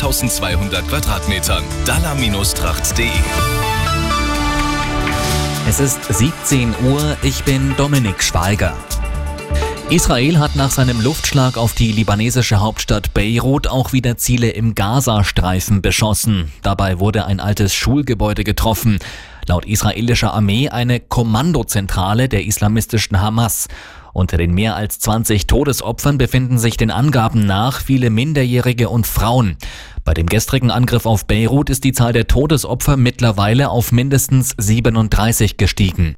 1200 Quadratmetern. Dalla-Tracht.de. Es ist 17 Uhr, ich bin Dominik Schweiger. Israel hat nach seinem Luftschlag auf die libanesische Hauptstadt Beirut auch wieder Ziele im Gazastreifen beschossen. Dabei wurde ein altes Schulgebäude getroffen. Laut israelischer Armee eine Kommandozentrale der islamistischen Hamas. Unter den mehr als 20 Todesopfern befinden sich den Angaben nach viele Minderjährige und Frauen. Bei dem gestrigen Angriff auf Beirut ist die Zahl der Todesopfer mittlerweile auf mindestens 37 gestiegen.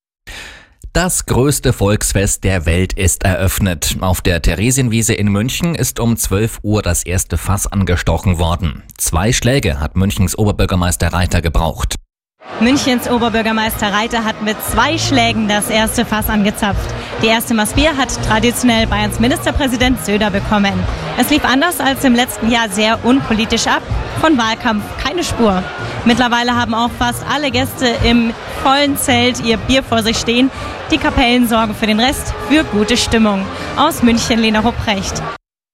Das größte Volksfest der Welt ist eröffnet. Auf der Theresienwiese in München ist um 12 Uhr das erste Fass angestochen worden. 2 Schläge hat Münchens Oberbürgermeister Reiter gebraucht. Münchens Oberbürgermeister Reiter hat mit 2 Schlägen das erste Fass angezapft. Die erste Maß Bier hat traditionell Bayerns Ministerpräsident Söder bekommen. Es lief anders als im letzten Jahr sehr unpolitisch ab. Von Wahlkampf keine Spur. Mittlerweile haben auch fast alle Gäste im vollen Zelt ihr Bier vor sich stehen. Die Kapellen sorgen für den Rest für gute Stimmung. Aus München, Lena Rupprecht.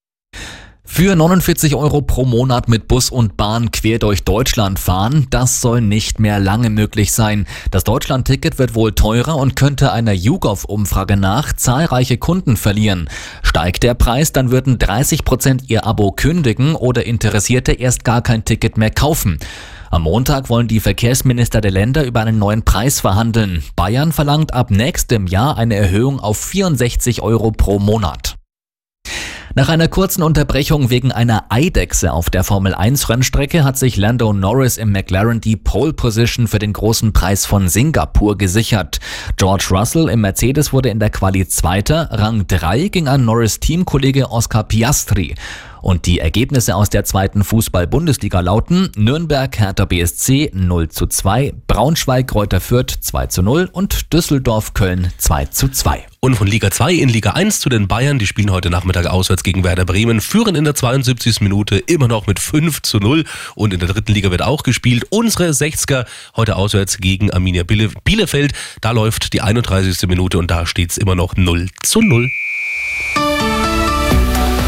Für 49 € pro Monat mit Bus und Bahn quer durch Deutschland fahren, das soll nicht mehr lange möglich sein. Das Deutschland-Ticket wird wohl teurer und könnte einer YouGov-Umfrage nach zahlreiche Kunden verlieren. Steigt der Preis, dann würden 30% ihr Abo kündigen oder Interessierte erst gar kein Ticket mehr kaufen. Am Montag wollen die Verkehrsminister der Länder über einen neuen Preis verhandeln. Bayern verlangt ab nächstem Jahr eine Erhöhung auf 64 € pro Monat. Nach einer kurzen Unterbrechung wegen einer Eidechse auf der Formel-1-Rennstrecke hat sich Lando Norris im McLaren die Pole-Position für den großen Preis von Singapur gesichert. George Russell im Mercedes wurde in der Quali Zweiter, Rang 3 ging an Norris' Teamkollege Oscar Piastri. Und die Ergebnisse aus der 2. Fußball-Bundesliga lauten: Nürnberg Hertha BSC 0:2, Braunschweig Greuther Fürth 2:0 und Düsseldorf Köln 2:2. Und von Liga 2 in Liga 1 zu den Bayern, die spielen heute Nachmittag auswärts gegen Werder Bremen, führen in der 72. Minute immer noch mit 5:0 und in der 3. Liga wird auch gespielt. Unsere 60er heute auswärts gegen Arminia Bielefeld, da läuft die 31. Minute und da steht es immer noch 0:0.